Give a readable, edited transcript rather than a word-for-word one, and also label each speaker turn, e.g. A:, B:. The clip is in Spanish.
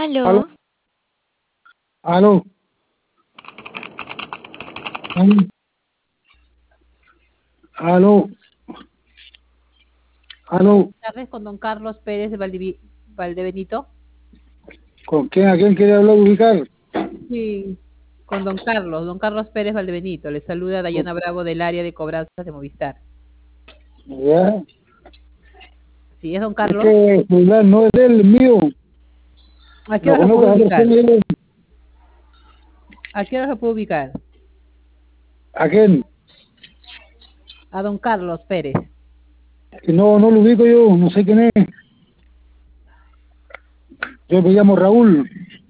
A: Aló,
B: Aló, aló, aló, aló, aló.
C: Tardes con don Carlos Pérez de Valdebenito.
B: ¿Con quién, a quién quiere hablar, ubicar?
C: Sí, con don Carlos Pérez Valdebenito. Le saluda Dayana Bravo del área de cobranzas de Movistar.
B: Ya,
C: Sí, es don
B: es
C: Carlos.
B: que el celular no es del mío.
C: ¿A qué
B: Lo
C: hora lo
B: conozco
C: puedo
B: a
C: ubicar?
B: quién.
C: ¿A qué hora lo puedo ubicar?
B: ¿A quién?
C: A don Carlos Pérez.
B: No, no lo ubico yo, no sé quién es. Yo me llamo Raúl.